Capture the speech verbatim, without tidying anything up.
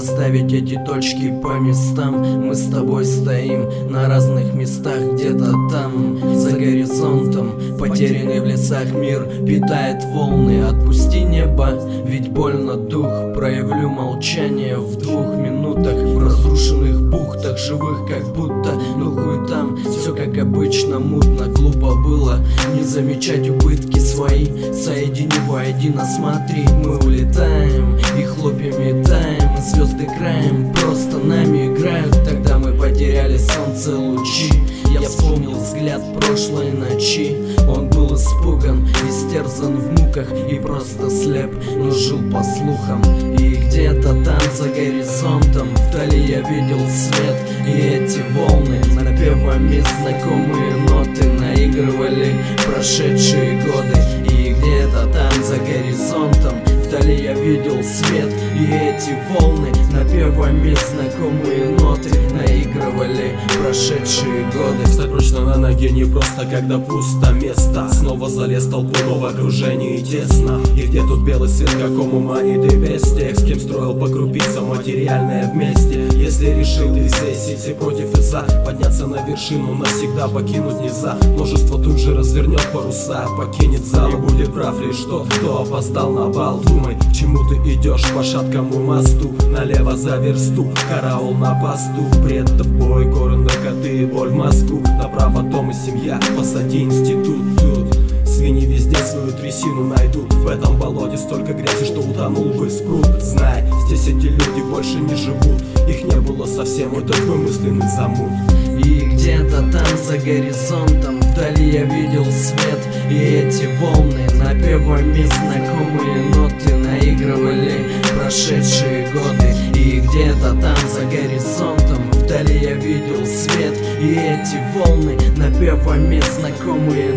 расставить эти точки по местам. Мы с тобой стоим на разных местах, где-то там, за горизонтом. Потерянный в лесах мир питает волны. Отпусти небо, ведь больно дух. Проявлю молчание в двух минутах, в разрушенных бухтах, живых как будто. Ну хуй там, все как обычно, мутно. Глупо было не замечать убытки свои. Соедини воедино, смотри, мы улетаем и хлопья метаем, звезды краем просто нами играют. Тогда мы потеряли солнце лучи. Я вспомнил взгляд прошлой ночи. Он был испуган, истерзан в муках и просто слеп, но жил по слухам. И где-то там за горизонтом вдали я видел свет. И эти волны напевами знакомые ноты наигрывали прошедшие годы. И где-то там за горизонтом вдали я видел свет. И эти волны напевами знакомые ноты наигрывали прошедшие годы. Встать прочно на ноге не просто, когда пусто место. Снова залез в толпу, но в окружении тесно. И где тут белый свет, какому манит и без тех, с кем строил по крупицам материальное вместе. Если решил ты взвесить и против и за, подняться на вершину навсегда покинуть нельзя. Множество тут же развернет паруса, покинет зал. И будет прав лишь тот, кто опоздал на бал. Думай, к чему ты идешь по шаткому мосту. Налево за версту, караул на посту. Предов бой, горы, наркоты, боль в мозгу. Направо дом и семья, позади институт. Тут свиньи везде свою трясину найдут. В этом болоте столько грязи, что утонул бы спрут. Знай, здесь эти люди больше не живут. Их не было совсем, это вымысленный замут. И где-то там за горизонтом вдали я видел свет. И эти волны напевами знакомые ноты наигрывали прошедшие годы. И где-то там за горизонтом вдали я видел свет. И эти волны напевами знакомые